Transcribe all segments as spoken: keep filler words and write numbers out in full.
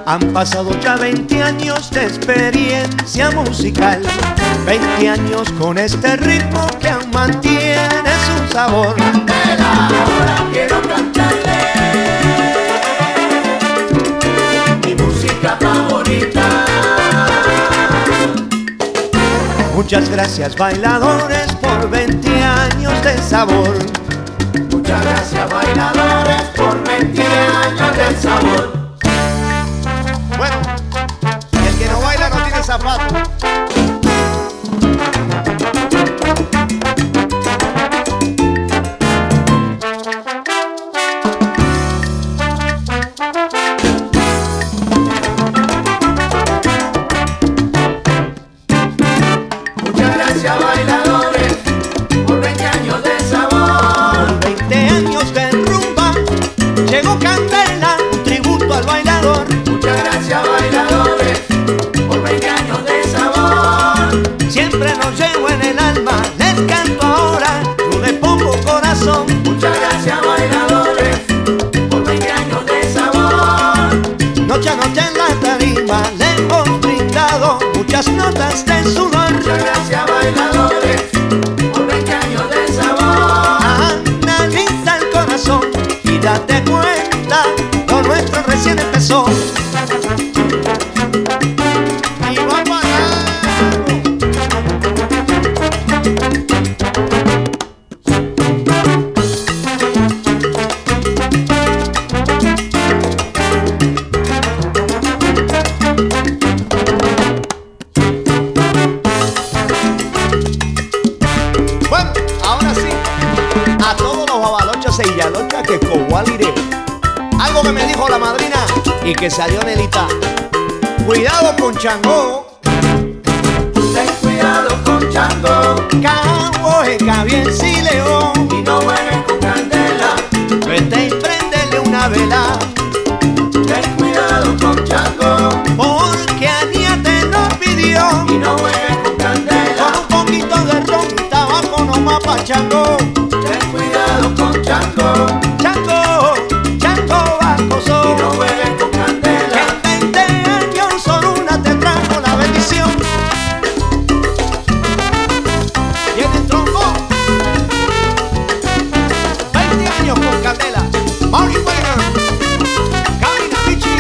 Han pasado ya veinte años de experiencia musical, veinte años con este ritmo que aún mantiene su sabor. Candela, ahora quiero cantarle mi música favorita. Muchas gracias bailadores por veinte años de sabor. Muchas gracias bailadores por veinte años de sabor. Bueno, y el que no baila no tiene zapato. Muchas gracias bailadores por veinte años de sabor. Por veinte años de rumba llegó Candela, un tributo al bailador. Muchas gracias bailadores por veinte años de sabor. Siempre los llevo en el alma, les canto ahora, yo le pongo corazón. Muchas gracias bailadores por veinte años de sabor. Noche a noche en la tarima le hemos brindado muchas notas de sudor. Muchas gracias bailadores por veinte años de sabor. Analiza el corazón y date cuenta, lo nuestro recién empezó. Y va para bueno, ahora sí, a todos los babalochas e yalochas que cogualiré. Algo que me dijo la madrina y que salió Nelita. Cuidado con Changó, Ten cuidado con Chango Cabo, bien si león. y no jueguen con Candela. Vete y préndele una vela, Ten cuidado con Chango porque Ania te lo pidió. y no jueguen con Candela. Con un poquito de ron y tabaco nomás pa' Changó. Ten cuidado con Chango Chango, Chango bacoso. y no jueguen con Que Candela. en veinte años solo una te trajo la bendición. Y en el tronco veinte años con Candela. Mauri Juega, Camina Pichi.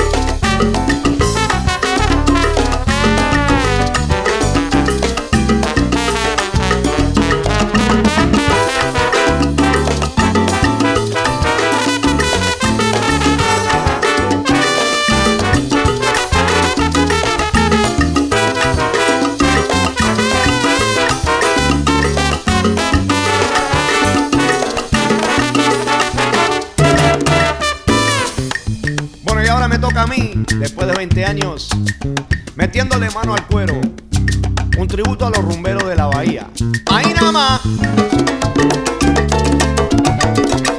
Bueno, y ahora me toca a mí, después de veinte años, metiéndole mano al cuero. Un tributo a los rumberos de la bahía. Ahí nada más.